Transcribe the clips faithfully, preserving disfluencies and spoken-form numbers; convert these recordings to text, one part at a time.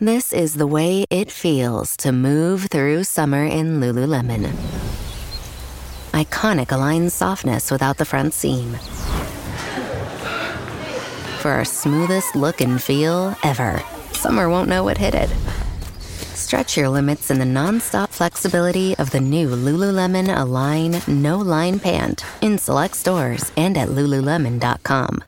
This is the way it feels to move through summer in Lululemon. Iconic Align softness without the front seam. For our smoothest look and feel ever, summer won't know what hit it. Stretch your limits in the non-stop flexibility of the new Lululemon Align No-Line Pant in select stores and at lululemon dot com.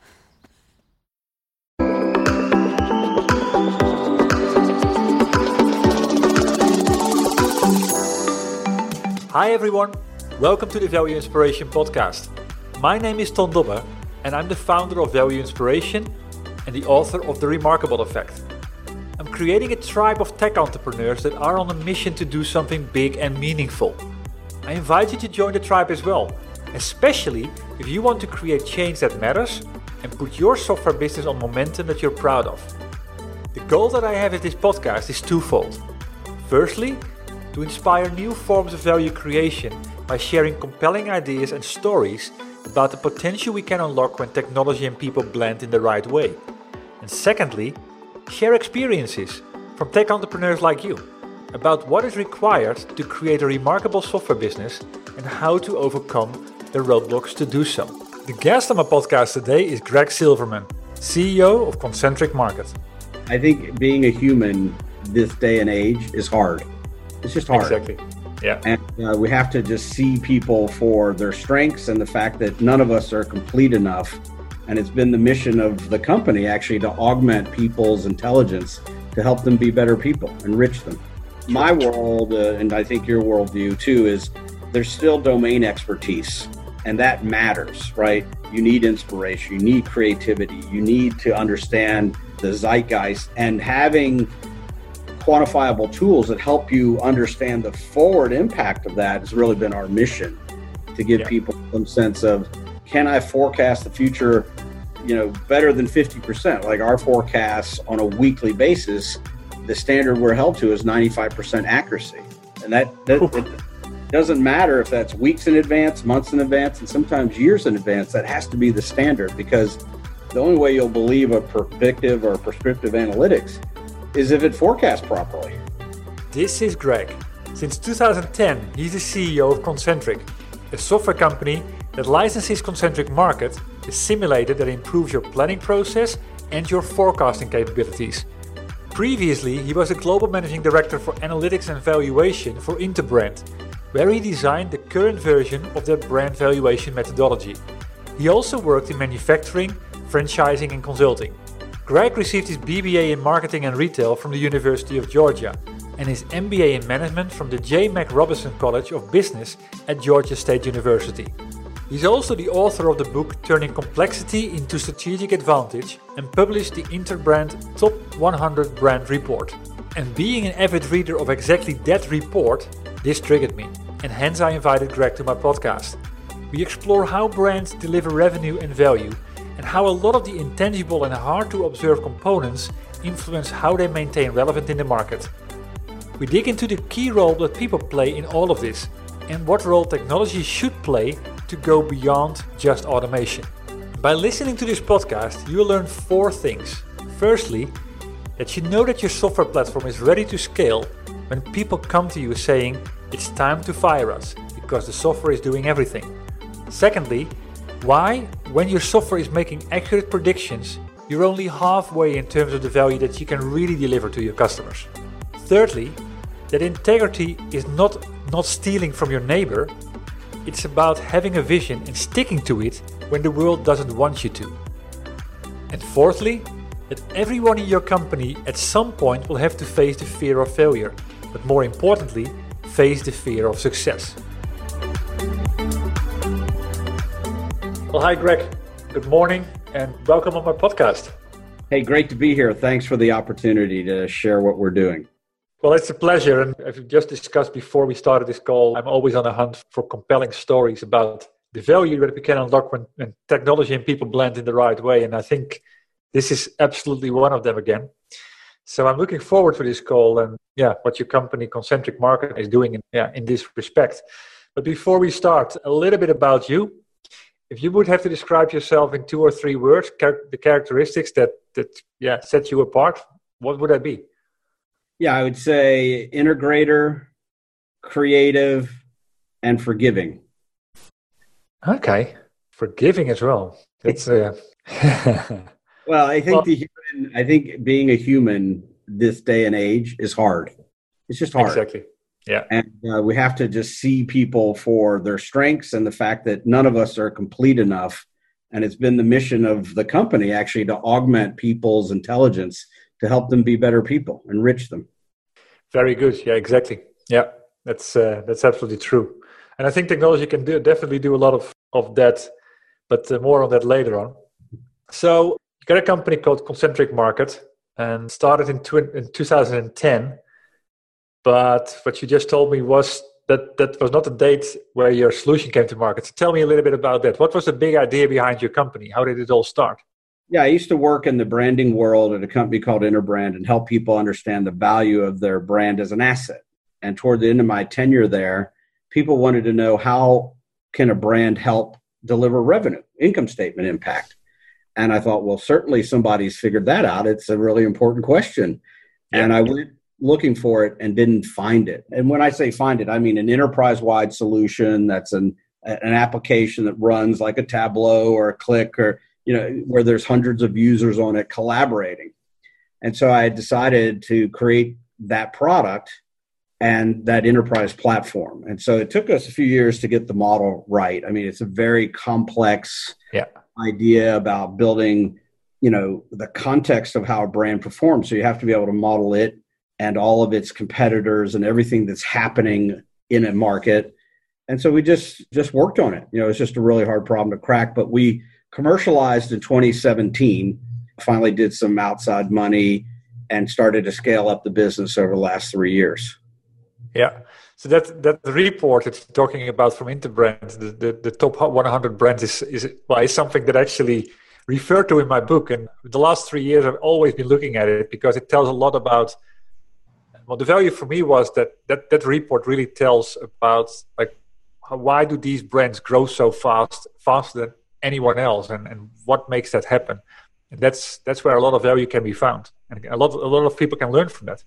Hi everyone, welcome to the Value Inspiration Podcast. My name is Ton Dobbe and I'm the founder of Value Inspiration and the author of The Remarkable Effect. I'm creating a tribe of tech entrepreneurs that are on a mission to do something big and meaningful. I invite you to join the tribe as well, especially if you want to create change that matters and put your software business on momentum that you're proud of. The goal that I have with this podcast is twofold. Firstly, to inspire new forms of value creation by sharing compelling ideas and stories about the potential we can unlock when technology and people blend in the right way. And secondly, share experiences from tech entrepreneurs like you about what is required to create a remarkable software business and how to overcome the roadblocks to do so. The guest on my podcast today is Greg Silverman, C E O of Concentric Market. I think being a human this day and age is hard. It's just hard. Exactly. Yeah. And uh, we have to just see people for their strengths and the fact that none of us are complete enough. And it's been the mission of the company actually to augment people's intelligence to help them be better people, enrich them. My world, uh, and I think your worldview too, is there's still domain expertise, and that matters, right? You need inspiration, you need creativity, you need to understand the zeitgeist, and having quantifiable tools that help you understand the forward impact of that has really been our mission, to give yeah. people some sense of, can I forecast the future, you know, better than fifty percent? Like our forecasts on a weekly basis, the standard we're held to is ninety-five percent accuracy. And that, that it doesn't matter if that's weeks in advance, months in advance, and sometimes years in advance. That has to be the standard, because the only way you'll believe a predictive or prescriptive analytics is if it forecasts properly. This is Greg. Since two thousand ten, he's the C E O of Concentric, a software company that licenses Concentric Market, a simulator that improves your planning process and your forecasting capabilities. Previously, he was a global managing director for analytics and valuation for Interbrand, where he designed the current version of their brand valuation methodology. He also worked in manufacturing, franchising and consulting. Greg received his B B A in Marketing and Retail from the University of Georgia and his M B A in Management from the J. Mac Robinson College of Business at Georgia State University. He's also the author of the book Turning Complexity into Strategic Advantage and published the Interbrand Top one hundred Brand Report. And being an avid reader of exactly that report, this triggered me, and hence I invited Greg to my podcast. We explore how brands deliver revenue and value, and how a lot of the intangible and hard to observe components influence how they maintain relevance in the market. We dig into the key role that people play in all of this, and what role technology should play to go beyond just automation. By listening to this podcast, you will learn four things. Firstly, that you know that your software platform is ready to scale when people come to you saying, it's time to fire us, because the software is doing everything. Secondly, why, when your software is making accurate predictions, you're only halfway in terms of the value that you can really deliver to your customers. Thirdly, that integrity is not, not stealing from your neighbor, it's about having a vision and sticking to it when the world doesn't want you to. And fourthly, that everyone in your company at some point will have to face the fear of failure, but more importantly, face the fear of success. Well, hi Greg, good morning and welcome on my podcast. Hey, great to be here. Thanks for the opportunity to share what we're doing. Well, it's a pleasure. And as we just discussed before we started this call, I'm always on a hunt for compelling stories about the value that we can unlock when, when technology and people blend in the right way. And I think this is absolutely one of them again. So I'm looking forward to this call and yeah, what your company Concentric Market is doing in, yeah, in this respect. But before we start, a little bit about you. If you would have to describe yourself in two or three words, char- the characteristics that, that yeah set you apart, what would that be? Yeah, I would say integrator, creative, and forgiving. Okay, forgiving as well. That's uh... Well, I think well, the human, I think being a human this day and age is hard. It's just hard. exactly. Yeah. And uh, we have to just see people for their strengths and the fact that none of us are complete enough. And it's been the mission of the company actually to augment people's intelligence to help them be better people, enrich them. Very good. Yeah, exactly. Yeah, that's uh, that's absolutely true. And I think technology can do, definitely do a lot of, of that, but uh, more on that later on. So you got a company called Concentric Market and started in, tw- in two thousand ten. But what you just told me was that that was not the date where your solution came to market. So tell me a little bit about that. What was the big idea behind your company? How did it all start? Yeah, I used to work in the branding world at a company called Interbrand and help people understand the value of their brand as an asset. And toward the end of my tenure there, people wanted to know how can a brand help deliver revenue, income statement impact. And I thought, well, certainly somebody's figured that out. It's a really important question. Yeah. And I went looking for it and didn't find it. And when I say find it, I mean an enterprise-wide solution that's an an application that runs like a Tableau or a Click, or you know, where there's hundreds of users on it collaborating. And so I decided to create that product and that enterprise platform. And so it took us a few years to get the model right. I mean, it's a very complex yeah. idea about building, you know, the context of how a brand performs. So you have to be able to model it and all of its competitors and everything that's happening in a market. And so we just, just worked on it. You know, it's just a really hard problem to crack, but we commercialized in twenty seventeen, finally did some outside money and started to scale up the business over the last three years. Yeah. So that that report that you're talking about from Interbrand, the, the, the top one hundred brands is, is, well, is something that I actually referred to in my book. And the last three years, I've always been looking at it because it tells a lot about, well, the value for me was that that, that report really tells about, like, how, why do these brands grow so fast, faster than anyone else, and, and what makes that happen? And that's that's where a lot of value can be found. And a lot, a lot of people can learn from that.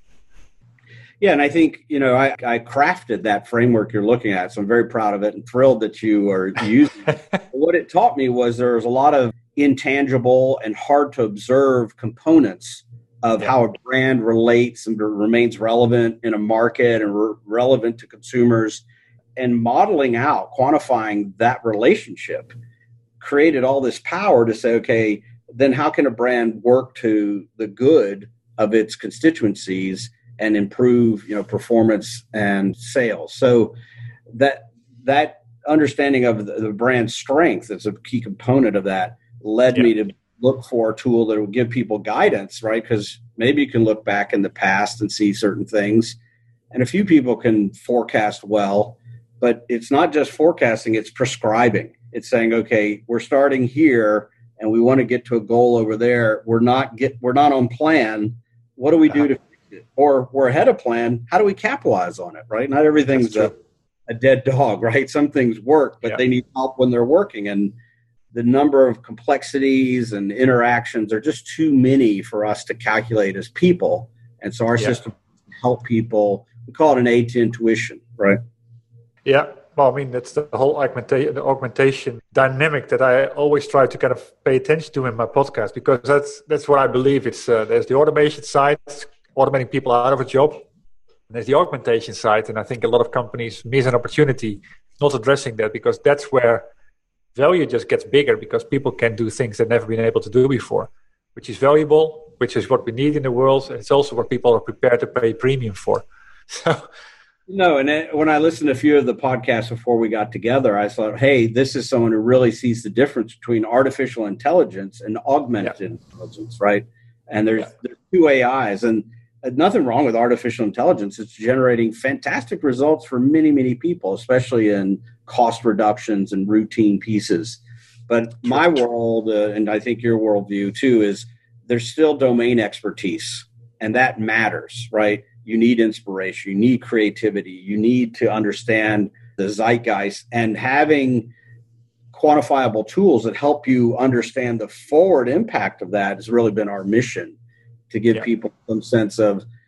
Yeah, and I think, you know, I, I crafted that framework you're looking at, so I'm very proud of it and thrilled that you are using it. What it taught me was there was a lot of intangible and hard to observe components of yeah. how a brand relates and remains relevant in a market and re- relevant to consumers, and modeling out, quantifying that relationship created all this power to say, okay, then how can a brand work to the good of its constituencies and improve, you know, performance and sales? So that that understanding of the, the brand's strength is a key component of that led yeah. me to look for a tool that will give people guidance, right? Because maybe you can look back in the past and see certain things, and a few people can forecast well, but it's not just forecasting, it's prescribing. It's saying, okay, we're starting here and we want to get to a goal over there. We're not get we're not on plan. What do we do to fix it? Or we're ahead of plan. How do we capitalize on it, right? Not everything's a, a dead dog, right? Some things work, but yeah. they need help when they're working. And the number of complexities and interactions are just too many for us to calculate as people. And so our yeah. system help people. We call it an aid to intuition, right? Yeah. Well, I mean, that's the whole augmentation, the augmentation dynamic that I always try to kind of pay attention to in my podcast, because that's that's what I believe. It's uh, there's the automation side, automating people out of a job. And there's the augmentation side, and I think a lot of companies miss an opportunity not addressing that, because that's where value just gets bigger, because people can do things they've never been able to do before, which is valuable, which is what we need in the world, and it's also what people are prepared to pay premium for. So. No, and it, when I listened to a few of the podcasts before we got together, I thought, hey, this is someone who really sees the difference between artificial intelligence and augmented yeah. intelligence, right? And there's, yeah. there's two A Is, and nothing wrong with artificial intelligence. It's generating fantastic results for many, many people, especially in cost reductions and routine pieces. But my world, uh, and I think your worldview too, is there's still domain expertise, and that matters, right? You need inspiration, you need creativity, you need to understand the zeitgeist, and having quantifiable tools that help you understand the forward impact of that has really been our mission, to give yeah. people some sense of,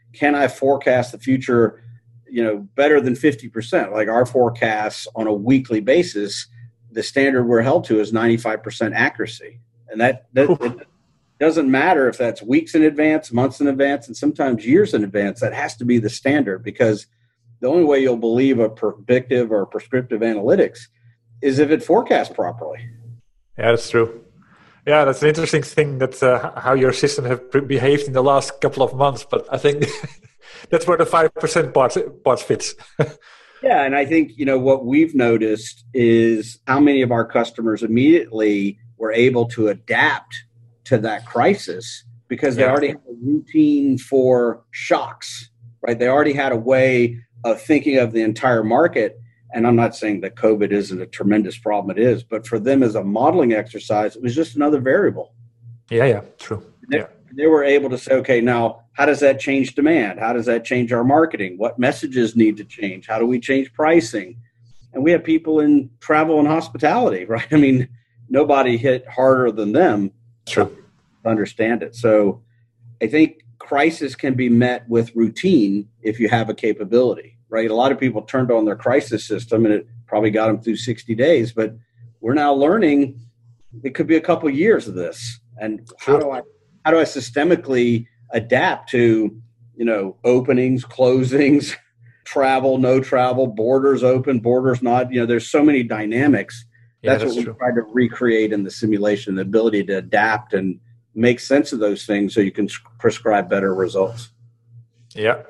can I forecast the future, you know, better than fifty percent? Like our forecasts on a weekly basis, the standard we're held to is ninety-five percent accuracy. And that, that it doesn't matter if that's weeks in advance, months in advance, and sometimes years in advance. That has to be the standard, because the only way you'll believe a predictive or prescriptive analytics is if it forecasts properly. Yeah, that's true. Yeah, that's an interesting thing, that uh, how your system have behaved in the last couple of months. But I think that's where the five percent part, part fits. Yeah, and I think, you know, what we've noticed is how many of our customers immediately were able to adapt to that crisis, because they yeah. already had a routine for shocks, right? They already had a way of thinking of the entire market. And I'm not saying that COVID isn't a tremendous problem. It is. But for them as a modeling exercise, it was just another variable. Yeah, yeah, true. They, yeah. they were able to say, okay, now how does that change demand? How does that change our marketing? What messages need to change? How do we change pricing? And we have people in travel and hospitality, right? I mean, nobody hit harder than them True. to understand it. So I think crisis can be met with routine if you have a capability. Right, a lot of people turned on their crisis system, and it probably got them through sixty days. But we're now learning it could be a couple of years of this. And sure. how do I how do I systemically adapt to, you know, openings, closings, travel, no travel, borders open, borders not? You know, there's so many dynamics. Yeah, that's, that's what true. we tried to recreate in the simulation: the ability to adapt and make sense of those things so you can prescribe better results. Yeah.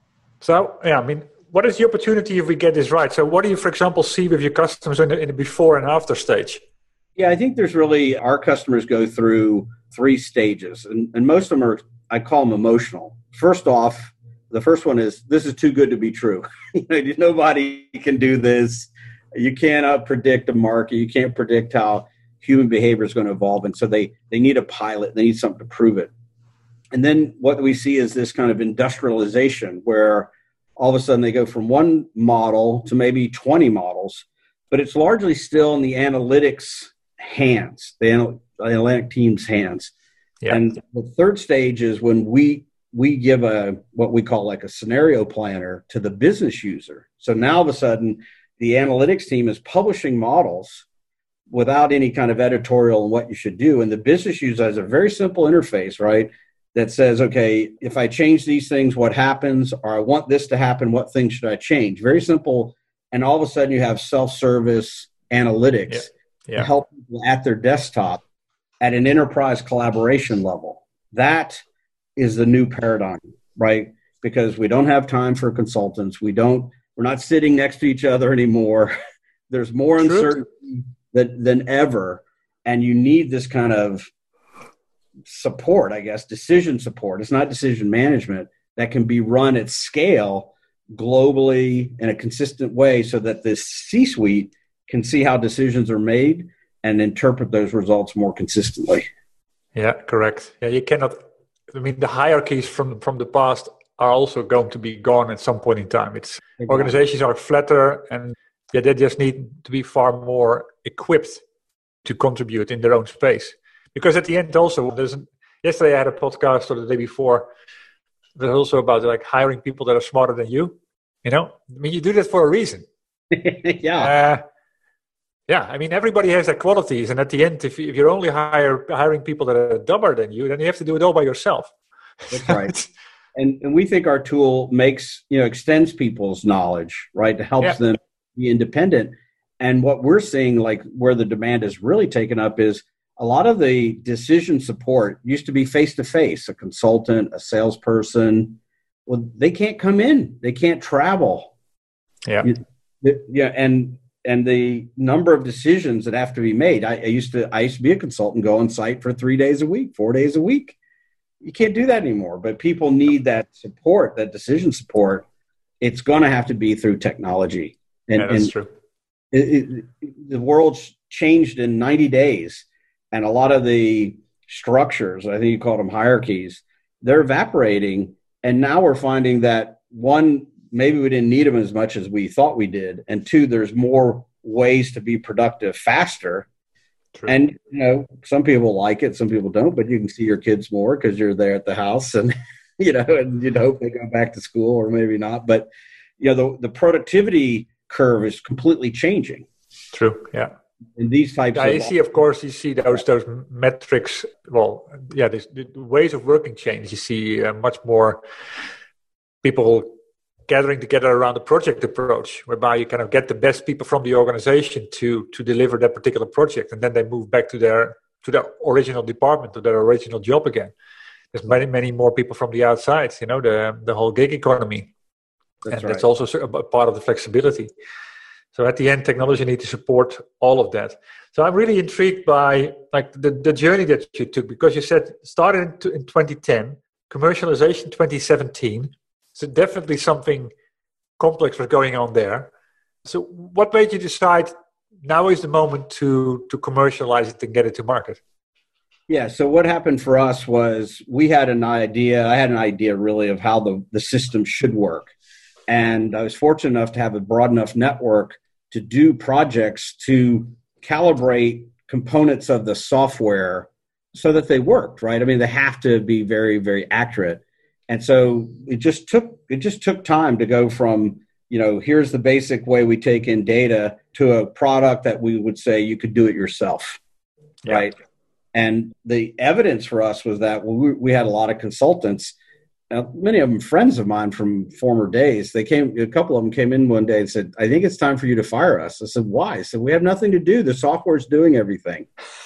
So yeah, I mean, what is the opportunity if we get this right? So what do you, for example, see with your customers in the, in the before and after stage? Yeah, I think there's really, our customers go through three stages, and, and most of them are, I call them emotional. First off, the first one is, this is too good to be true. Nobody can do this. You cannot predict a market. You can't predict how human behavior is going to evolve. And so they, they need a pilot. They need something to prove it. And then what we see is this kind of industrialization where all of a sudden they go from one model to maybe twenty models, but it's largely still in the analytics hands, the anal- analytic team's hands. Yeah. And the third stage is when we we give a what we call like a scenario planner to the business user. So now all of a sudden the analytics team is publishing models without any kind of editorial on what you should do. And the business user has a very simple interface, right? That says, okay, if I change these things, what happens? Or I want this to happen, what things should I change? Very simple. And all of a sudden you have self-service analytics yeah. Yeah. to help people at their desktop at an enterprise collaboration level. That is the new paradigm, right? Because we don't have time for consultants. We don't, we're not sitting next to each other anymore. There's more True. uncertainty than, than ever. And you need this kind of support, I guess, decision support. It's not decision management that can be run at scale globally in a consistent way so that the C-suite can see how decisions are made and interpret those results more consistently. Yeah, correct. Yeah, you cannot, I mean, the hierarchies from, from the past are also going to be gone at some point in time. It's exactly. Organizations are flatter, and yeah, they just need to be far more equipped to contribute in their own space. Because at the end also, there's yesterday I had a podcast, or the day before, there's also about like hiring people that are smarter than you. You know, I mean, you do that for a reason. yeah. Uh, yeah, I mean, everybody has their qualities. And at the end, if, you, if you're only hire, hiring people that are dumber than you, then you have to do it all by yourself. That's right. and and we think our tool makes, you know, extends people's knowledge, right? It helps yeah. them be independent. And what we're seeing, like where the demand is really taken up, is a lot of the decision support used to be face-to-face, a consultant, a salesperson. Well, they can't come in. They can't travel. Yeah. Yeah. And and the number of decisions that have to be made. I, I used to I used to be a consultant, go on site for three days a week, four days a week. You can't do that anymore. But people need that support, that decision support. It's going to have to be through technology. And, yeah, that's and true. It, it, the world's changed in ninety days. And a lot of the structures, I think you called them hierarchies, they're evaporating. And now we're finding that, one, maybe we didn't need them as much as we thought we did. And two, there's more ways to be productive faster. True. And, you know, some people like it, some people don't, but you can see your kids more because you're there at the house. And you know, and you'd hope they go back to school or maybe not. But, you know, the, the productivity curve is completely changing. True, yeah. In these types yeah, of... you see, of course, you see those those metrics. Well, yeah, this, the ways of working change. You see uh, much more people gathering together around the project approach, whereby you kind of get the best people from the organization to to deliver that particular project, and then they move back to their to their original department, to their original job again. There's many, many more people from the outside. You know, the the whole gig economy, that's and right. that's also a part of the flexibility. So at the end, technology needs to support all of that. So I'm really intrigued by like the, the journey that you took, because you said started in, in twenty ten, commercialization twenty seventeen. So definitely something complex was going on there. So what made you decide now is the moment to to commercialize it and get it to market? Yeah, so what happened for us was we had an idea, I had an idea really of how the, the system should work. And I was fortunate enough to have a broad enough network to do projects to calibrate components of the software so that they worked, right? I mean, they have to be very, very accurate. And so it just took it just took time to go from, you know, here's the basic way we take in data to a product that we would say you could do it yourself, yeah. Right? And the evidence for us was that we, we had a lot of consultants. Now, many of them friends of mine from former days. They came, a couple of them came in one day and said, I think it's time for you to fire us. I said, why? I said, we have nothing to do. The software's doing everything.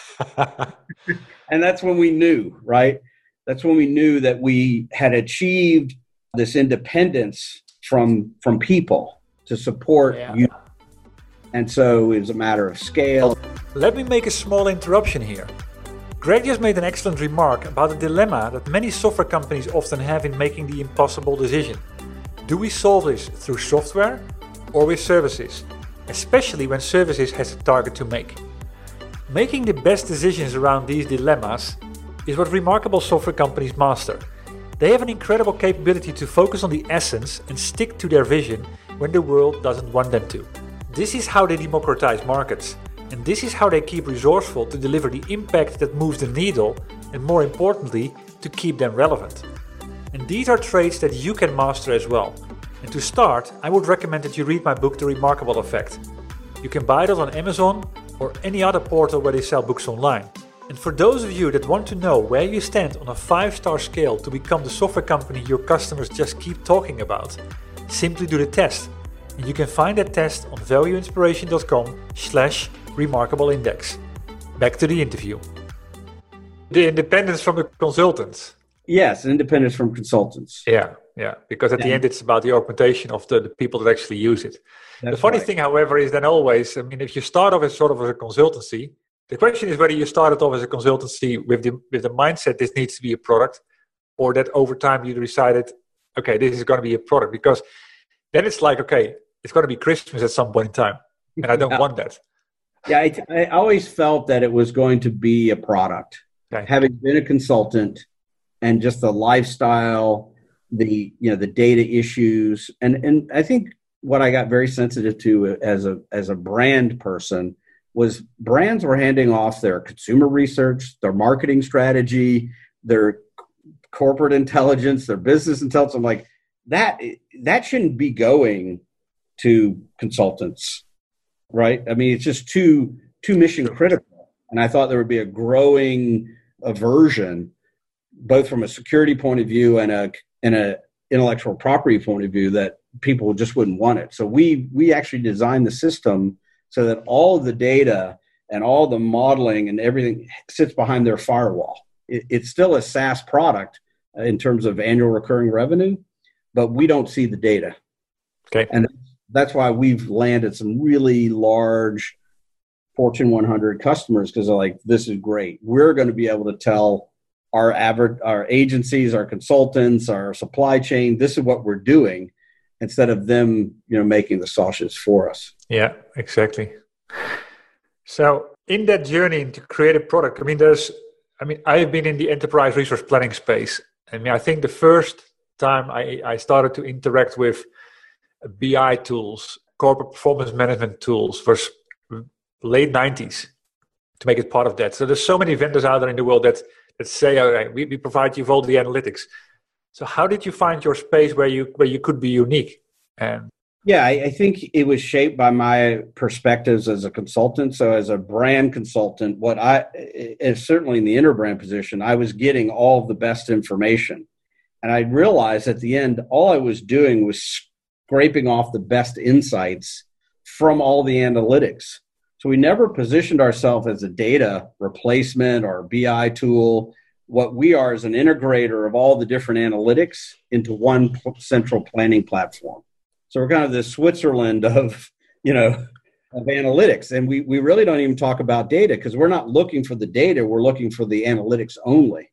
And that's when we knew, right? That's when we knew that we had achieved this independence from, from people to support yeah. you. And so it was a matter of scale. Let me make a small interruption here. Greg just made an excellent remark about the dilemma that many software companies often have in making the impossible decision. Do we solve this through software or with services, especially when services has a target to make? Making the best decisions around these dilemmas is what remarkable software companies master. They have an incredible capability to focus on the essence and stick to their vision when the world doesn't want them to. This is how they democratize markets. And this is how they keep resourceful to deliver the impact that moves the needle, and more importantly, to keep them relevant. And these are traits that you can master as well. And to start, I would recommend that you read my book, The Remarkable Effect. You can buy it on Amazon or any other portal where they sell books online. And for those of you that want to know where you stand on a five-star scale to become the software company your customers just keep talking about, simply do the test. And you can find that test on valueinspiration.com slash remarkable index. Back to the interview. The independence from the consultants. Yes, independence from consultants. Yeah, yeah. Because at yeah. the end, it's about the augmentation of the, the people that actually use it. That's the funny right. thing, however, is then always, I mean, if you start off as sort of as a consultancy, the question is whether you started off as a consultancy with the with the mindset this needs to be a product, or that over time you decided, okay, this is going to be a product. Because then it's like, okay, it's going to be Christmas at some point in time, and I don't yeah. want that. Yeah, I, I always felt that it was going to be a product. Okay. Having been a consultant and just the lifestyle, the you know the data issues, and and I think what I got very sensitive to as a as a brand person was brands were handing off their consumer research, their marketing strategy, their corporate intelligence, their business intelligence. I'm like, that that shouldn't be going to consultants. Right? I mean, it's just too too mission critical. And I thought there would be a growing aversion, both from a security point of view and a and a intellectual property point of view, that people just wouldn't want it. So we we actually designed the system so that all of the data and all the modeling and everything sits behind their firewall. It, it's still a SaaS product in terms of annual recurring revenue, but we don't see the data. Okay. And that's why we've landed some really large Fortune one hundred customers, because they're like, this is great. We're going to be able to tell our average, our agencies, our consultants, our supply chain, this is what we're doing, instead of them, you know, making the sausage for us. Yeah, exactly. So in that journey to create a product, I mean, there's, I mean, I've been in the enterprise resource planning space. I mean, I think the first time I, I started to interact with B I tools, corporate performance management tools, was late nineties to make it part of that. So there's so many vendors out there in the world that, that say, all right, we, we provide you with all the analytics. So how did you find your space where you where you could be unique? And yeah, I, I think it was shaped by my perspectives as a consultant. So as a brand consultant, what I is certainly in the interbrand position, I was getting all of the best information. And I realized at the end, all I was doing was scraping off the best insights from all the analytics. So we never positioned ourselves as a data replacement or B I tool. What we are is an integrator of all the different analytics into one central planning platform. So we're kind of the Switzerland of, you know, of analytics. And we, we really don't even talk about data because we're not looking for the data. We're looking for the analytics only.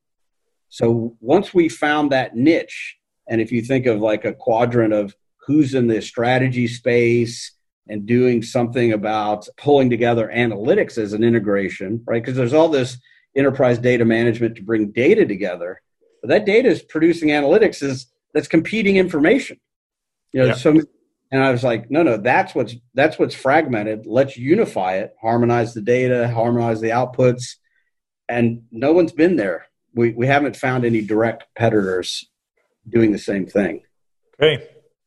So once we found that niche, and if you think of like a quadrant of who's in the strategy space and doing something about pulling together analytics as an integration, right? Because there's all this enterprise data management to bring data together. But that data is producing analytics is that's competing information. You know, yeah. so and I was like, no, no, that's what's that's what's fragmented. Let's unify it, harmonize the data, harmonize the outputs, and no one's been there. We we haven't found any direct competitors doing the same thing. Okay.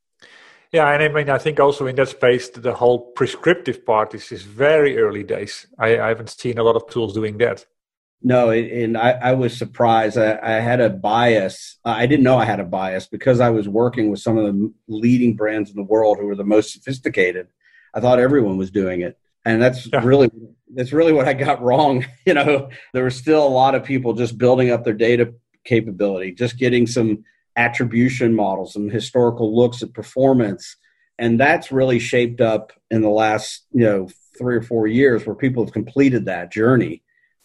Yeah, and I mean, I think also in that space, the whole prescriptive part is, is very early days. I, I haven't seen a lot of tools doing that. No, and I, I was surprised. I, I had a bias. I didn't know I had a bias because I was working with some of the leading brands in the world who were the most sophisticated. I thought everyone was doing it. And that's yeah. really that's really what I got wrong. You know, there were still a lot of people just building up their data capability, just getting some attribution models, some historical looks at performance. And that's really shaped up in the last, you know, three or four years where people have completed that journey.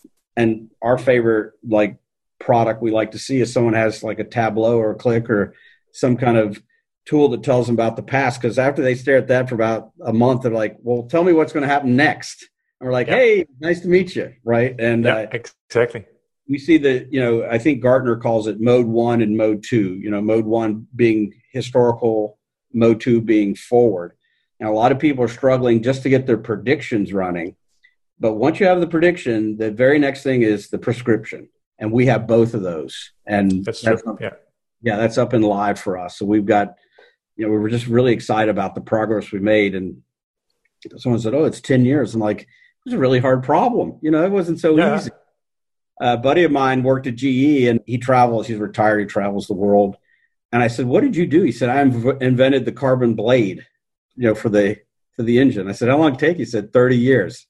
And our favorite like product we like to see is someone has like a Tableau or a Click or some kind of tool that tells them about the past. Because after they stare at that for about a month, they're like, well, tell me what's going to happen next. And we're like, yeah. hey, nice to meet you. Right. And yeah, uh, exactly. We see that, you know, I think Gartner calls it mode one and mode two, you know, mode one being historical, mode two being forward. Now, a lot of people are struggling just to get their predictions running. But once you have the prediction, the very next thing is the prescription. And we have both of those. And that's, that's true. Up, yeah. yeah, that's up and live for us. So we've got, you know, we were just really excited about the progress we made. And someone said, oh, it's ten years. I'm like, it was a really hard problem. You know, it wasn't so yeah. easy. A buddy of mine worked at G E and he travels. He's retired. He travels the world. And I said, what did you do? He said, I inv- invented the carbon blade, you know, for the, for the engine. I said, how long did it take? He said, thirty years.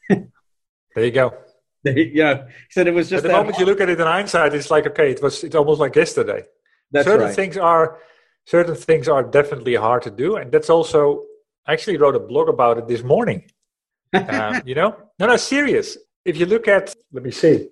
There you go. Yeah, he said it was just at the moment hard. You look at it in hindsight, it's like okay, it was it's almost like yesterday. That's certain right. things are certain things are definitely hard to do, and that's also I actually wrote a blog about it this morning. um, you know, no, no, serious. If you look at, let me see.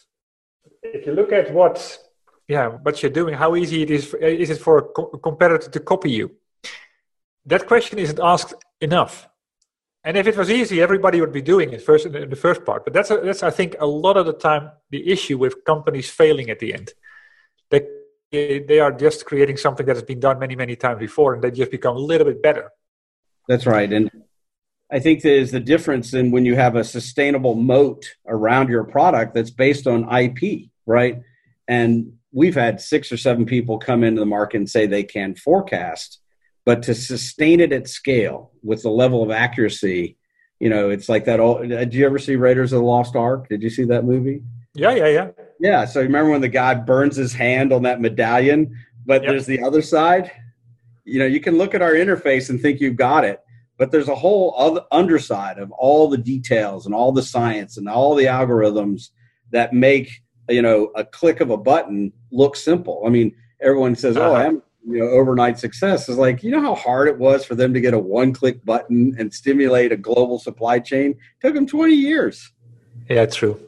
If you look at what, yeah, what you're doing, how easy it is is it for a, co- a competitor to copy you? That question isn't asked enough. And if it was easy, everybody would be doing it first in the first part. But that's, a, that's I think, a lot of the time the issue with companies failing at the end. They, they are just creating something that has been done many, many times before, and they just become a little bit better. That's right. And I think there's the difference in when you have a sustainable moat around your product that's based on I P, right? And we've had six or seven people come into the market and say they can forecast. But to sustain it at scale with the level of accuracy, you know, it's like that old, did you ever see Raiders of the Lost Ark? Did you see that movie? Yeah, yeah, yeah. Yeah, so remember when the guy burns his hand on that medallion, but yep. there's the other side? You know, you can look at our interface and think you've got it, but there's a whole other underside of all the details and all the science and all the algorithms that make, you know, a click of a button look simple. I mean, everyone says, uh-huh. oh, I'm you know, overnight success is like, you know how hard it was for them to get a one-click button and stimulate a global supply chain? It took them twenty years. Yeah, true.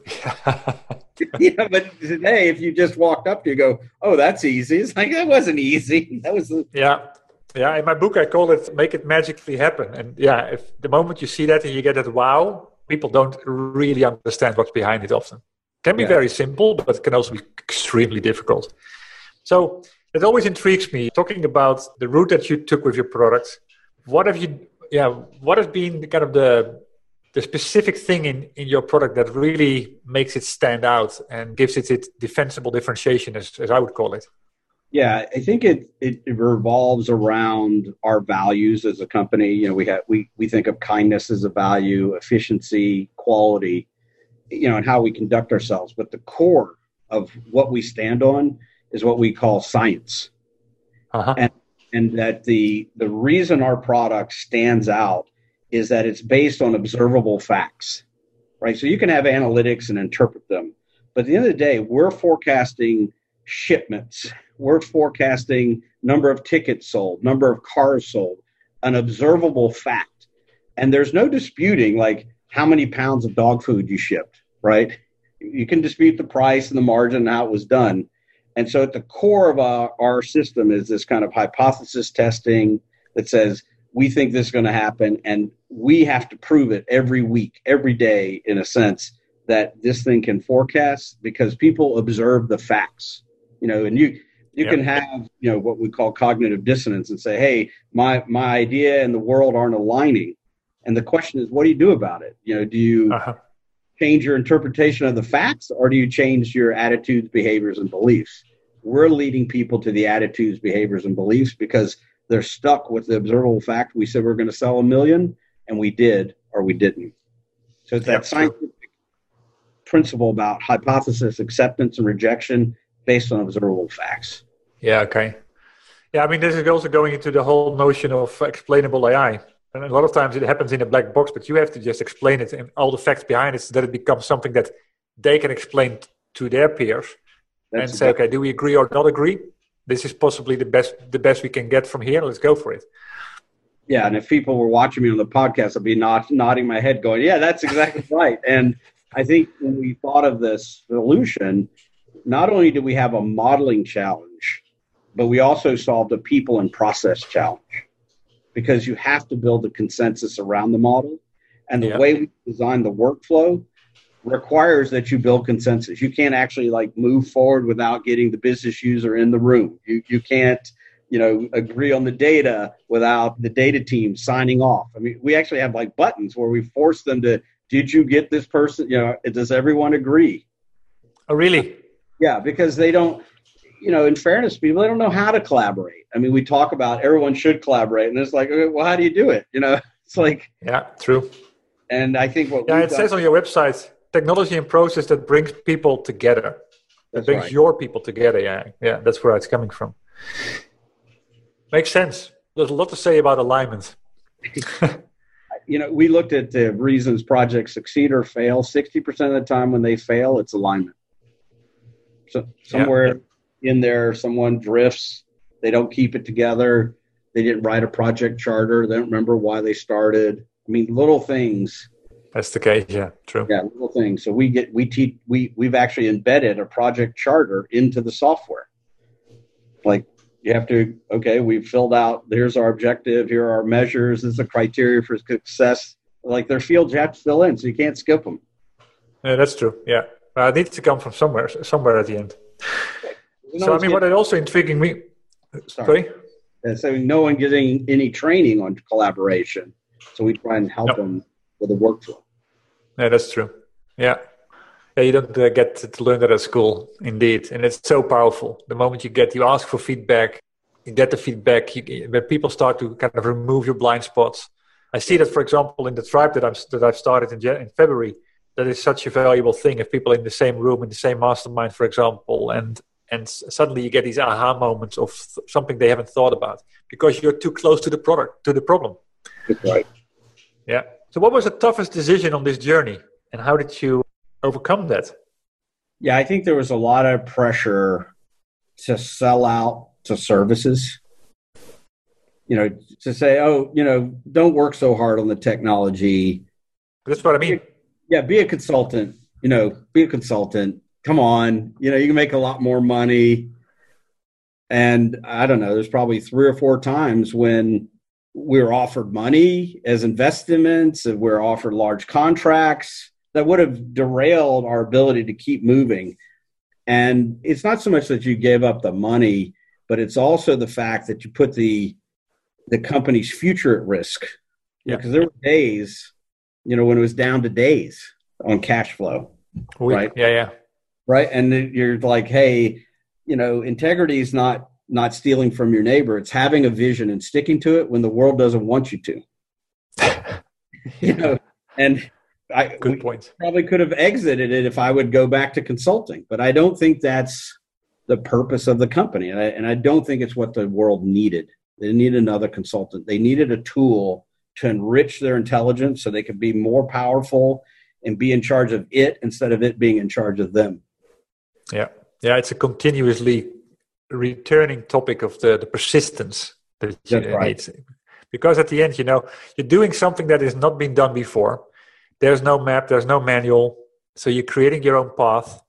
Yeah, but today, if you just walked up to you, go, oh, that's easy. It's like, that wasn't easy. That was the- yeah. Yeah, in my book, I call it make it magically happen. And yeah, if the moment you see that and you get that wow, people don't really understand what's behind it often. It can be yeah. very simple, but it can also be extremely difficult. So it always intrigues me, talking about the route that you took with your products. What have you, yeah, what has been the kind of the the specific thing in, in your product that really makes it stand out and gives it its defensible differentiation, as, as I would call it? Yeah, I think it, it it revolves around our values as a company. You know, we have we we think of kindness as a value, efficiency, quality, you know, and how we conduct ourselves. But the core of what we stand on is what we call science. Uh-huh. And and that the the reason our product stands out is that it's based on observable facts. Right. So you can have analytics and interpret them. But at the end of the day, we're forecasting shipments. We're forecasting number of tickets sold, number of cars sold, an observable fact. And there's no disputing like how many pounds of dog food you shipped, right? You can dispute the price and the margin and how it was done. And so at the core of our, our system is this kind of hypothesis testing that says, we think this is going to happen, and we have to prove it every week, every day, in a sense, that this thing can forecast because people observe the facts. You know, and you you yeah. can have, you know, what we call cognitive dissonance and say, hey, my my idea and the world aren't aligning. And the question is, what do you do about it? You know, do you uh-huh. change your interpretation of the facts, or do you change your attitudes, behaviors, and beliefs? We're leading people to the attitudes, behaviors, and beliefs because they're stuck with the observable fact. We said we're going to sell a million, and we did, or we didn't. So it's that yep, scientific true. principle about hypothesis, acceptance, and rejection based on observable facts. Yeah, okay. Yeah, I mean, this is also going into the whole notion of explainable A I. And a lot of times it happens in a black box, but you have to just explain it and all the facts behind it so that it becomes something that they can explain to their peers. That's and say, okay, do we agree or not agree? This is possibly the best the best we can get from here. Let's go for it. Yeah, and if people were watching me on the podcast, I'd be nod, nodding my head going, yeah, that's exactly right. And I think when we thought of this solution, not only did we have a modeling challenge, but we also solved a people and process challenge because you have to build a consensus around the model. And the yeah. way we design the workflow requires that you build consensus. You can't actually like move forward without getting the business user in the room. You you can't, you know, agree on the data without the data team signing off. I mean, we actually have like buttons where we force them to, did you get this person? You know, does everyone agree? Oh, really? Yeah, because they don't, you know, in fairness, people, they don't know how to collaborate. I mean, we talk about everyone should collaborate, and it's like, okay, well, how do you do it? You know, it's like, yeah, true. And I think what yeah, it done, says on your website, technology and process that brings people together. That brings right. your people together. Yeah, yeah, that's where it's coming from. Makes sense. There's a lot to say about alignment. You know, we looked at the reasons projects succeed or fail. sixty percent of the time when they fail, it's alignment. So somewhere yeah. in there, someone drifts. They don't keep it together. They didn't write a project charter. They don't remember why they started. I mean, little things. That's the case. Yeah, true. Yeah, little things. So we get we teach we we've actually embedded a project charter into the software. Like you have to okay, we've filled out. Here's our objective. Here are our measures. This is a criteria for success. Like there's fields you have to fill in, so you can't skip them. Yeah, that's true. Yeah, uh, it needs to come from somewhere. Somewhere at the end. No so I mean, what it also intriguing me. Sorry. sorry? Yeah, so no one getting any training on collaboration. So we try and help nope. them with a workflow. Yeah, that's true. Yeah. Yeah, you don't uh, get to learn that at school, indeed. And it's so powerful. The moment you get, you ask for feedback, you get the feedback, you, when people start to kind of remove your blind spots. I see that, for example, in the tribe that, I'm, that I've started in, in February, that is such a valuable thing. If people in the same room, in the same mastermind, for example, and and suddenly you get these aha moments of th- something they haven't thought about because you're too close to the product, to the problem. That's right. Yeah. So what was the toughest decision on this journey and how did you overcome that? Yeah, I think there was a lot of pressure to sell out to services. You know, to say, oh, you know, don't work so hard on the technology. That's what I mean. Yeah, be a consultant, you know, be a consultant. Come on, you know, you can make a lot more money. And I don't know, there's probably three or four times when we were offered money as investments, and we were offered large contracts that would have derailed our ability to keep moving. And it's not so much that you gave up the money, but it's also the fact that you put the the company's future at risk. Yeah. Because there were days, you know, when it was down to days on cash flow. We, right? Yeah, yeah. Right. And you're like, hey, you know, integrity is not not stealing from your neighbor. It's having a vision and sticking to it when the world doesn't want you to. You know, and I Good point. Probably could have exited it if I would go back to consulting, but I don't think that's the purpose of the company. And I, and I don't think it's what the world needed. They needed another consultant. They needed a tool to enrich their intelligence so they could be more powerful and be in charge of it instead of it being in charge of them. Yeah. Yeah. It's a continuously returning topic of the, the persistence that you That's right. need. Because at the end, you know, you're doing something that has not been done before. There's no map, there's no manual. So you're creating your own path.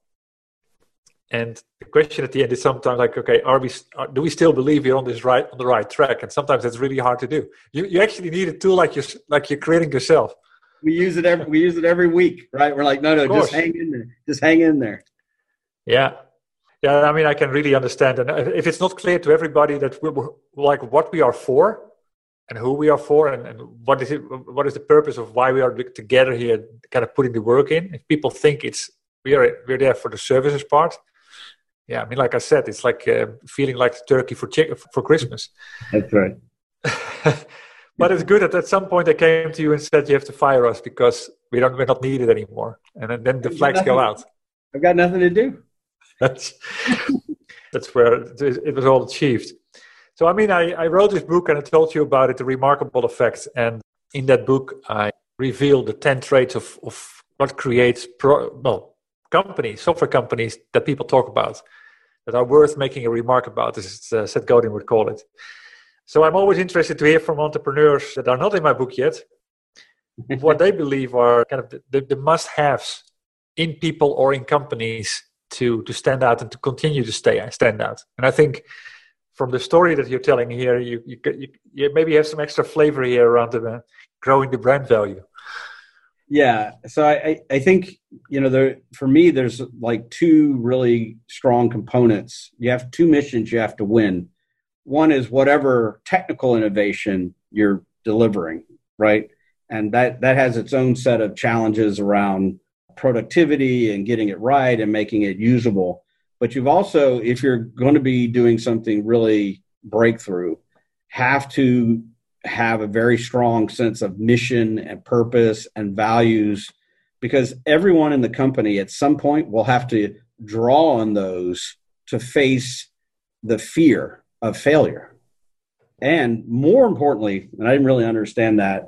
And the question at the end is sometimes like, okay, are we? Are, do we still believe we're on this right on the right track? And sometimes it's really hard to do. You you actually need a tool like you like you're creating yourself. We use it every we use it every week, right? We're like, no, no, just hang in there, just hang in there. Yeah, yeah. I mean, I can really understand, and if it's not clear to everybody that we're like what we are for, and who we are for, and, and what is it, what is the purpose of why we are together here, kind of putting the work in. If people think it's we are we're there for the services part. Yeah, I mean, like I said, it's like uh, feeling like the turkey for chick- for Christmas. That's right. But it's good that at some point they came to you and said you have to fire us because we don't we're not needed anymore, and then, then the flags go out. I've got nothing to do. That's that's where it was all achieved. So I mean, I, I wrote this book and I told you about it, The Remarkable Effect, and in that book I revealed the ten traits of, of what creates pro, well companies, software companies that people talk about that are worth making a remark about, as uh, Seth Godin would call it. So I'm always interested to hear from entrepreneurs that are not in my book yet, what they believe are kind of the, the, the must-haves in people or in companies to, to stand out and to continue to stay stand out. And I think from the story that you're telling here, you you, you, you maybe have some extra flavor here around the, uh, growing the brand value. Yeah. So I, I think, you know, there, for me, there's like two really strong components. You have two missions you have to win. One is whatever technical innovation you're delivering, right? And that, that has its own set of challenges around productivity and getting it right and making it usable. But you've also, if you're going to be doing something really breakthrough, have to have a very strong sense of mission and purpose and values, because everyone in the company at some point will have to draw on those to face the fear of failure. And more importantly, and I didn't really understand that,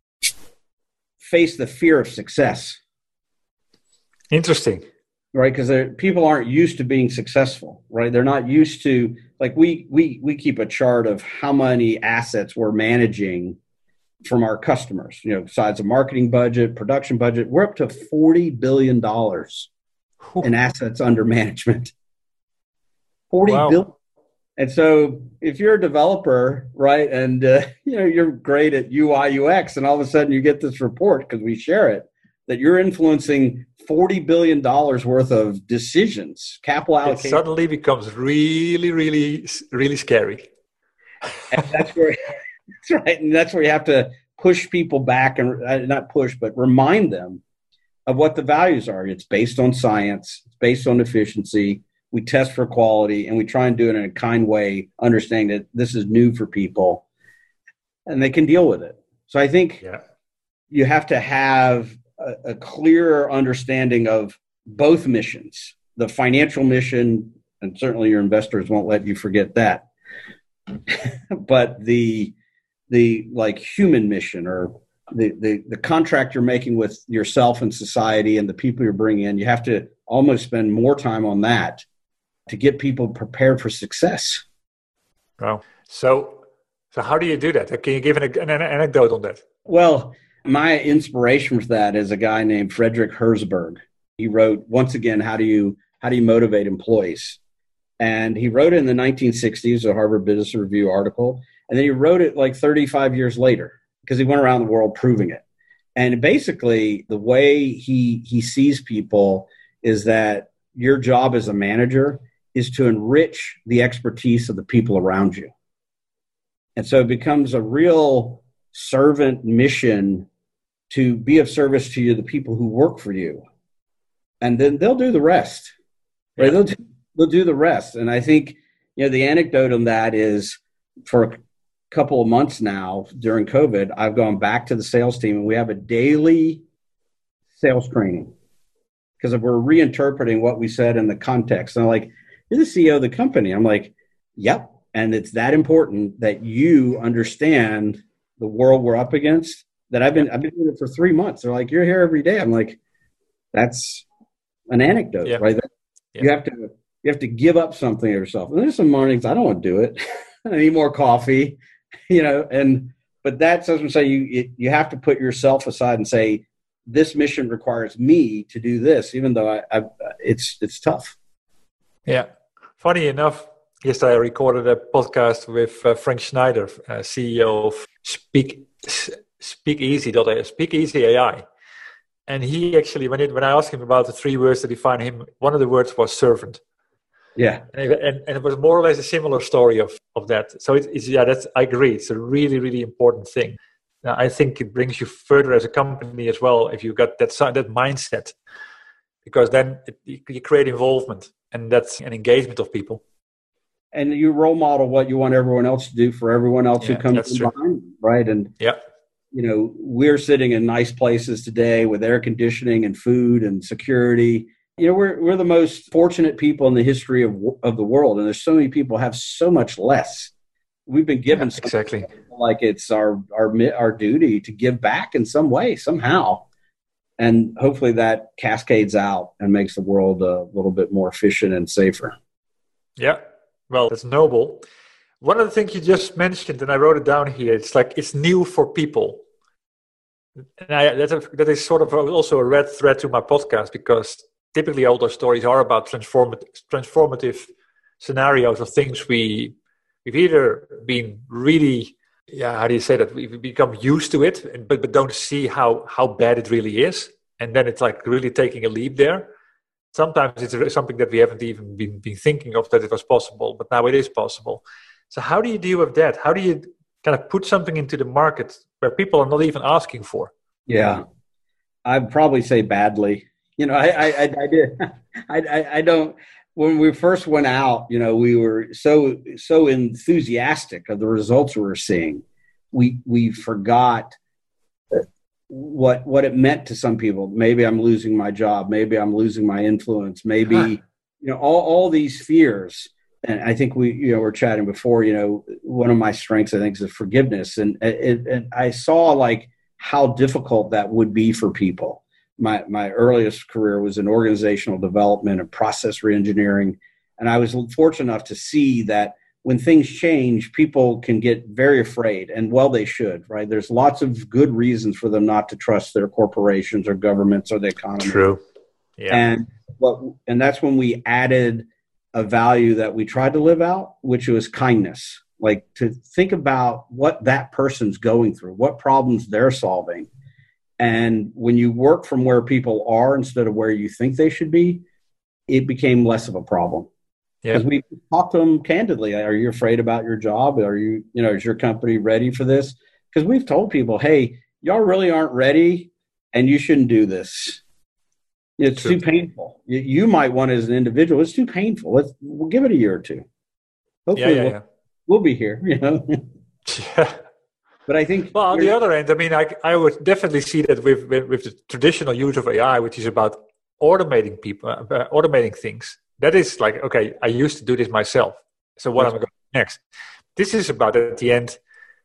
face the fear of success. Interesting. Right, because people aren't used to being successful, right? They're not used to, like we we we keep a chart of how many assets we're managing from our customers, you know, besides a marketing budget, production budget. We're up to forty billion dollars in assets under management. forty wow. billion. And so if you're a developer, right, and uh, you know, you're great at U I U X, and all of a sudden you get this report because we share it, that you're influencing forty billion dollars worth of decisions, capital allocation. It suddenly becomes really, really, really scary. And that's where, that's right. And that's where you have to push people back and uh, not push, but remind them of what the values are. It's based on science. It's based on efficiency. We test for quality, and we try and do it in a kind way, understanding that this is new for people and they can deal with it. So I think yeah. you have to have a, a clear understanding of both missions, the financial mission, and certainly your investors won't let you forget that, but the the like human mission, or the, the the contract you're making with yourself and society and the people you're bringing in. You have to almost spend more time on that to get people prepared for success. Wow. So, so how do you do that? Can you give an, an, an anecdote on that? Well, my inspiration for that is a guy named Frederick Herzberg. He wrote, once again, how do you how do you motivate employees? And he wrote it in the nineteen sixties, a Harvard Business Review article. And then he wrote it like thirty-five years later because he went around the world proving it. And basically, the way he he sees people is that your job as a manager is to enrich the expertise of the people around you. And so it becomes a real servant mission to be of service to you, the people who work for you. And then they'll do the rest. Right? Yeah. They'll, do, they'll do the rest. And I think You know, the anecdote on that is for a couple of months now during COVID, I've gone back to the sales team and we have a daily sales training because we're reinterpreting what we said in the context. And I'm like, you're the C E O of the company. I'm like, yep. And it's that important that you understand the world we're up against. That I've been I've been doing it for three months. They're like, you're here every day. I'm like, that's an anecdote, yeah. right? That, yeah. You have to you have to give up something of yourself. And there's some mornings I don't want to do it. I need more coffee, you know. And but that's as we say, you it, you have to put yourself aside and say, this mission requires me to do this, even though I, I it's it's tough. Yeah. Funny enough, yesterday I recorded a podcast with uh, Frank Schneider, uh, C E O of Speak Speakeasy Speakeasy A I, and he actually when it, when I asked him about the three words that define him, one of the words was servant. Yeah, and it, and, and it was more or less a similar story of of that. So it, it's yeah, that's I agree. It's a really really important thing. Now, I think it brings you further as a company as well if you got that that mindset, because then it, you create involvement and that's an engagement of people. And you role model what you want everyone else to do for everyone else yeah, who comes in behind, right? And yeah, you know, we're sitting in nice places today with air conditioning and food and security. You know, we're we're the most fortunate people in the history of of the world, and there's so many people have so much less. We've been given yeah, exactly like it's our our our duty to give back in some way, somehow, and hopefully that cascades out and makes the world a little bit more efficient and safer. Yeah. Well, that's noble. One of the things you just mentioned, and I wrote it down here, it's like it's new for people. And I, that's a, that is sort of also a red thread to my podcast, because typically all those stories are about transformative, transformative scenarios of things we, we've either been really, yeah, how do you say that? We've become used to it, and, but, but don't see how, how bad it really is. And then it's like really taking a leap there. Sometimes it's something that we haven't even been, been thinking of that it was possible, but now it is possible. So how do you deal with that? How do you kind of put something into the market where people are not even asking for? Yeah, I'd probably say badly. You know, I I, I, I did. I, I I don't. When we first went out, you know, we were so so enthusiastic of the results we were seeing. We we forgot what what it meant to some people. Maybe I'm losing my job. Maybe I'm losing my influence. Maybe, huh. you know, all, all these fears. And I think we, you know, we're chatting before, you know, one of my strengths, I think, is forgiveness. And, it, and I saw like how difficult that would be for people. My, my earliest career was in organizational development and process reengineering. And I was fortunate enough to see that when things change, people can get very afraid, and well, they should, right? There's lots of good reasons for them not to trust their corporations or governments or the economy. True. Yeah. And what, and that's when we added a value that we tried to live out, which was kindness. Like to think about what that person's going through, what problems they're solving. And when you work from where people are instead of where you think they should be, it became less of a problem. Because yeah. we talk to them candidly. Are you afraid about your job? Are you, you know, is your company ready for this? Because we've told people, hey, y'all really aren't ready and you shouldn't do this. It's True. too painful. You, you might want it as an individual. It's too painful. Let's we'll give it a year or two. Hopefully yeah, yeah, we'll, yeah. we'll be here, you know. yeah. But I think... Well, on the other end, I mean, I, I would definitely see that with, with, with the traditional use of A I, which is about automating people, uh, automating things. That is like, okay, I used to do this myself. So what am I going to do next? This is about, at the end,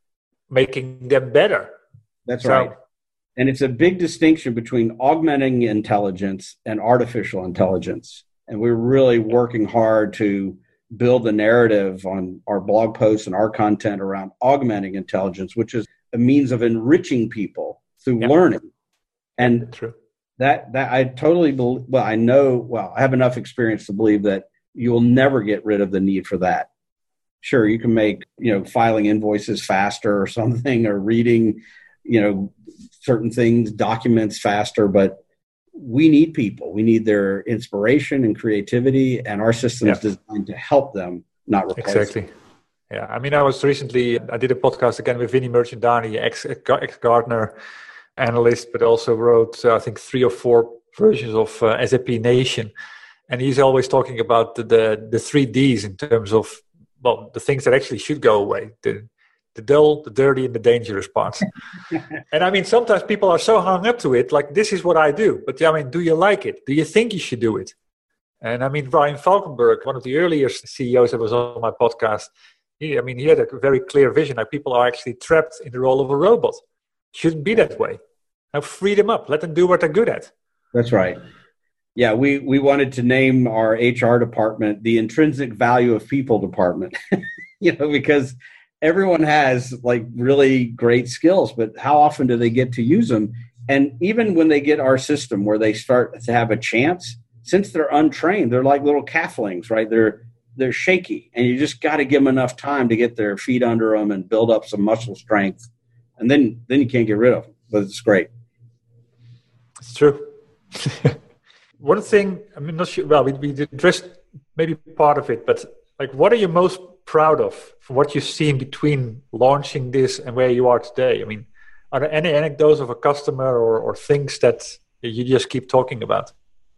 making them better. That's so, right. And it's a big distinction between augmenting intelligence and artificial intelligence. And we're really working hard to build a narrative on our blog posts and our content around augmenting intelligence, which is a means of enriching people through yep. learning. And True. That that I totally believe. Well, I know. Well, I have enough experience to believe that you will never get rid of the need for that. Sure, you can make you know filing invoices faster or something, or reading you know certain things, documents faster. But we need people. We need their inspiration and creativity, and our system is yeah. designed to help them, not replace exactly. them. Yeah, I mean, I was recently I did a podcast again with Vinny Merchandani, ex ex Gartner analyst, but also wrote uh, I think three or four versions of uh, S A P Nation, and he's always talking about the, the the three Ds in terms of well, the things that actually should go away, the, the dull, the dirty, and the dangerous parts. And I mean, sometimes people are so hung up to it, like, this is what I do. But I mean, do you like it? Do you think you should do it? And I mean, Brian Falkenberg, one of the earliest C E Os that was on my podcast, he, I mean, he had a very clear vision. Like, people are actually trapped in the role of a robot. It shouldn't be that way. Now free them up. Let them do what they're good at. That's right. Yeah, we, we wanted to name our H R department the intrinsic value of people department, you know, because everyone has like really great skills, but how often do they get to use them? And even when they get our system where they start to have a chance, since they're untrained, they're like little calflings, right? They're they're shaky, and you just got to give them enough time to get their feet under them and build up some muscle strength, and then then you can't get rid of them. But it's great. It's true. One thing, I mean, not sure. Well, we we addressed maybe part of it, but like, what are you most proud of from what you've seen between launching this and where you are today? I mean, are there any anecdotes of a customer or, or things that you just keep talking about?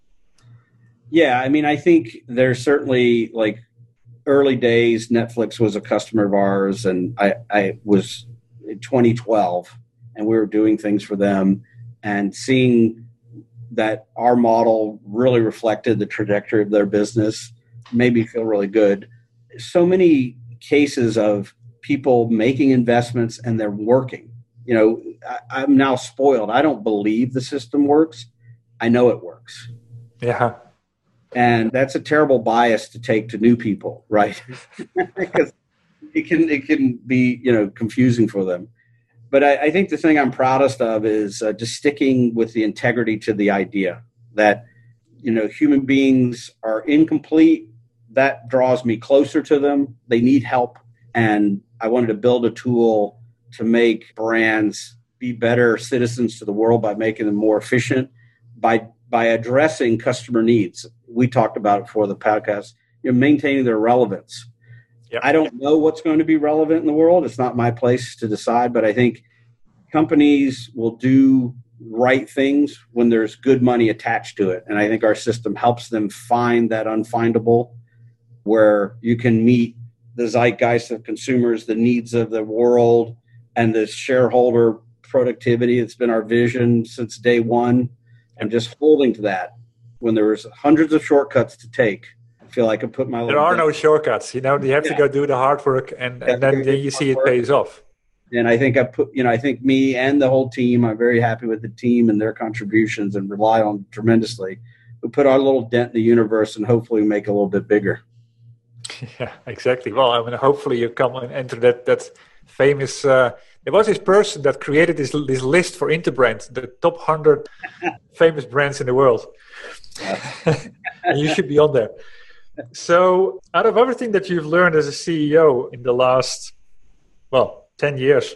Yeah, I mean, I think there's certainly like early days, Netflix was a customer of ours, and I, I was in twenty twelve, and we were doing things for them, and seeing that our model really reflected the trajectory of their business made me feel really good. So many cases of people making investments and they're working. You know, I, I'm now spoiled. I don't believe the system works. I know it works. Yeah. And that's a terrible bias to take to new people, right? Because it can it can be, you know, confusing for them. But I, I think the thing I'm proudest of is uh, just sticking with the integrity to the idea that, you know, human beings are incomplete. That draws me closer to them. They need help. And I wanted to build a tool to make brands be better citizens to the world by making them more efficient, by by addressing customer needs. We talked about it for the podcast, you know, maintaining their relevance. Yep. I don't know what's going to be relevant in the world. It's not my place to decide, but I think companies will do right things when there's good money attached to it. And I think our system helps them find that unfindable, where you can meet the zeitgeist of consumers, the needs of the world, and the shareholder productivity. It's been our vision since day one. And just holding to that when there was hundreds of shortcuts to take, I feel like I put my... There are no shortcuts, you know, you have yeah. to go do the hard work, and, and then, then you see it pays off. And I think I put, you know, I think me and the whole team, I'm very happy with the team and their contributions and rely on them tremendously. We put our little dent in the universe and hopefully make it a little bit bigger. Yeah, exactly. Well, I mean, hopefully you come and enter that, that famous... Uh, there was this person that created this this list for Interbrand, the top one hundred famous brands in the world. And you should be on there. So out of everything that you've learned as a C E O in the last, well, ten years,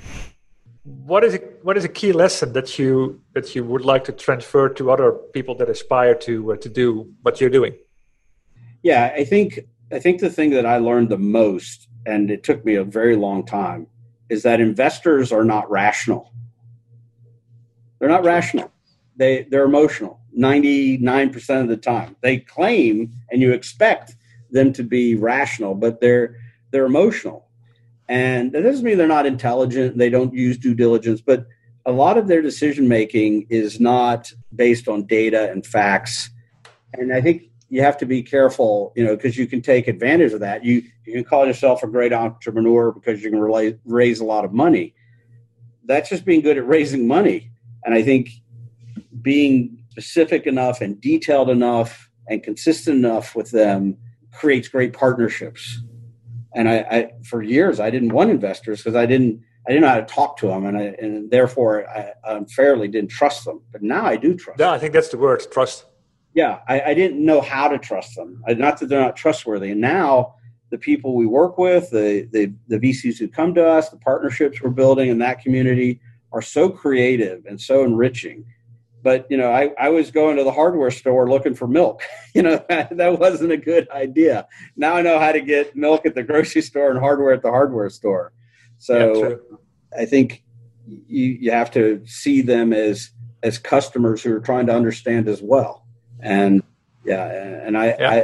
what is a, what is a key lesson that you that you would like to transfer to other people that aspire to uh, to do what you're doing? Yeah, I think I think the thing that I learned the most, and it took me a very long time, is that investors are not rational. They're not rational. They, they're emotional ninety-nine percent of the time. They claim, and you expect them to be rational, but they're they're emotional. And that doesn't mean they're not intelligent. They don't use due diligence, but a lot of their decision-making is not based on data and facts. And I think you have to be careful, you know, because you can take advantage of that. You you can call yourself a great entrepreneur because you can relate, raise a lot of money. That's just being good at raising money. And I think being specific enough and detailed enough and consistent enough with them creates great partnerships. And I, I for years, I didn't want investors because I didn't I didn't know how to talk to them, and I, and therefore I unfairly didn't trust them. But now I do trust. Yeah, them. I think that's the word, trust. Yeah, I, I didn't know how to trust them. I, not that they're not trustworthy. And now the people we work with, the, the the V Cs who come to us, the partnerships we're building in that community are so creative and so enriching. But, you know, I, I was going to the hardware store looking for milk. You know, that wasn't a good idea. Now I know how to get milk at the grocery store and hardware at the hardware store. So yeah, I think you, you have to see them as, as customers who are trying to understand as well. And yeah, and I, yeah. I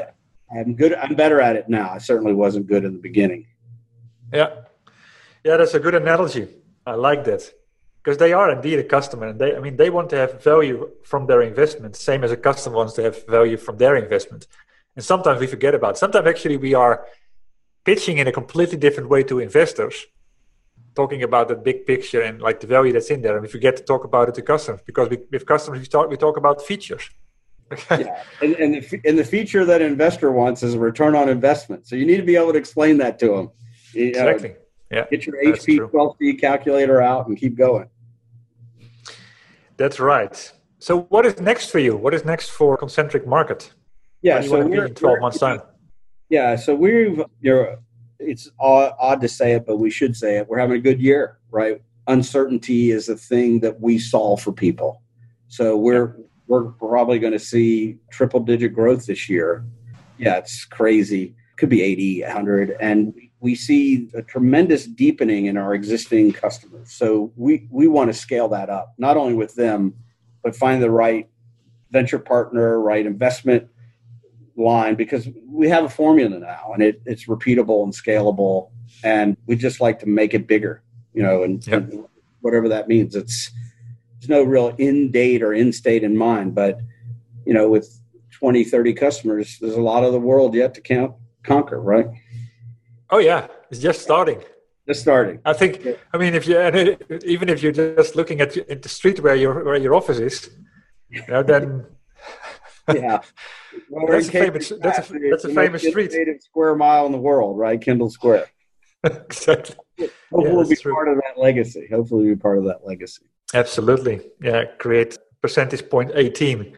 I'm good. I'm better at it now. I certainly wasn't good in the beginning. Yeah. Yeah, that's a good analogy. I like that. Because they are indeed a customer, and they, I mean, they want to have value from their investment, same as a customer wants to have value from their investment. And sometimes we forget about it. Sometimes actually we are pitching in a completely different way to investors, talking about the big picture and like the value that's in there, and we forget to talk about it to customers, because we, with customers we talk we talk about features. Yeah, and, and the and the feature that an investor wants is a return on investment. So you need to be able to explain that to them. You know, exactly. Yeah. Get your H P twelve C calculator out and keep going. That's right. So what is next for you? What is next for Concentric Market? Yeah, Where do you so want to be in twelve months time? Yeah, so we've you're it's odd, odd to say it, but we should say it. We're having a good year, right? Uncertainty is a thing that we solve for people. So we're we're probably going to see triple digit growth this year. Yeah, it's crazy. Could be eighty, one hundred. And we see a tremendous deepening in our existing customers. So we, we want to scale that up, not only with them, but find the right venture partner, right investment line, because we have a formula now and it, it's repeatable and scalable. And we just like to make it bigger, you know, and, yep. and whatever that means. It's there's no real in date or in state in mind, but, you know, with twenty, thirty customers, there's a lot of the world yet to count, conquer, right? Oh yeah, it's just starting. Just starting. I think. I mean, if you even if you're just looking at the street where your where your office is, you know, then yeah, well, that's, a famous, that's a that's a famous street. Square mile in the world, right? Kendall Square. Exactly. Hopefully, yeah, we'll be true. part of that legacy. Hopefully, we'll be part of that legacy. Absolutely. Yeah. Create percentage point eighteen.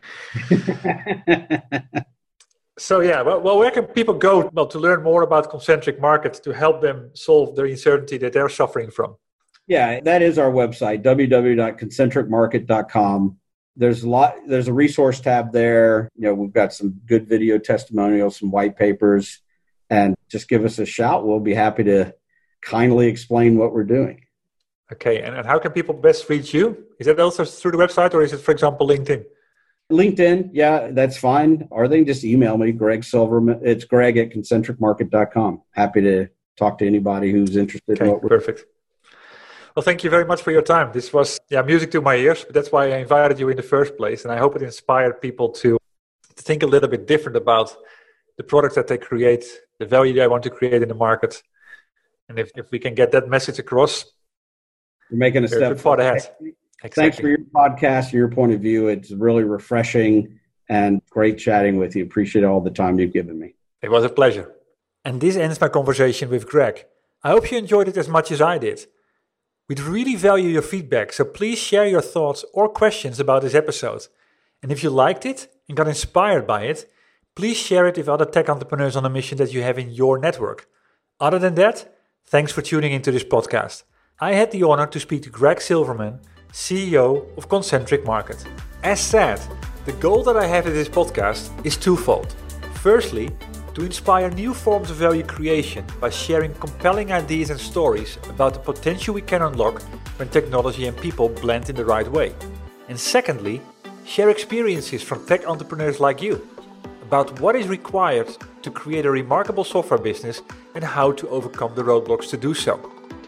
So yeah, well, well, where can people go well, to learn more about Concentric Market to help them solve the uncertainty that they're suffering from? Yeah, that is our website, w w w dot concentric market dot com. There's a lot. There's a resource tab there. You know, we've got some good video testimonials, some white papers, and just give us a shout. We'll be happy to kindly explain what we're doing. Okay, and, and how can people best reach you? Is that also through the website, or is it, for example, LinkedIn? LinkedIn, yeah, that's fine. Or they can just email me, Greg Silverman. It's Greg at concentric market dot com. Happy to talk to anybody who's interested okay, in what we're perfect. Well, thank you very much for your time. This was yeah music to my ears, but that's why I invited you in the first place. And I hope it inspired people to, to think a little bit different about the products that they create, the value they want to create in the market. And if, if we can get that message across, we're making a step far ahead. Exactly. Thanks for your podcast and your point of view. It's really refreshing and great chatting with you. Appreciate all the time you've given me. It was a pleasure. And this ends my conversation with Greg. I hope you enjoyed it as much as I did. We'd really value your feedback, so please share your thoughts or questions about this episode. And if you liked it and got inspired by it, please share it with other tech entrepreneurs on a mission that you have in your network. Other than that, thanks for tuning into this podcast. I had the honor to speak to Greg Silverman, C E O of Concentric Market. As said, the goal that I have in this podcast is twofold. Firstly, to inspire new forms of value creation by sharing compelling ideas and stories about the potential we can unlock when technology and people blend in the right way. And secondly, share experiences from tech entrepreneurs like you about what is required to create a remarkable software business and how to overcome the roadblocks to do so.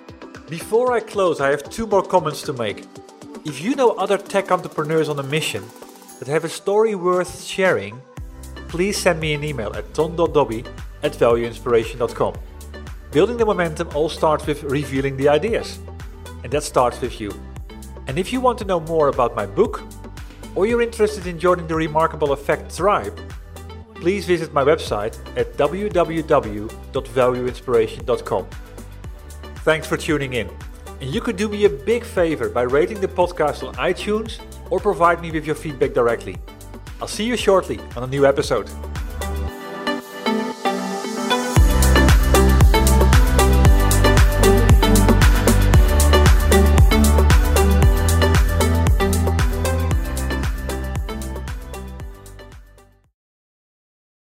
Before I close, I have two more comments to make. If you know other tech entrepreneurs on a mission that have a story worth sharing, please send me an email at ton dot dobby at value inspiration dot com. Building the momentum all starts with revealing the ideas. And that starts with you. And if you want to know more about my book, or you're interested in joining the Remarkable Effect tribe, please visit my website at w w w dot value inspiration dot com. Thanks for tuning in. And you could do me a big favor by rating the podcast on iTunes or provide me with your feedback directly. I'll see you shortly on a new episode.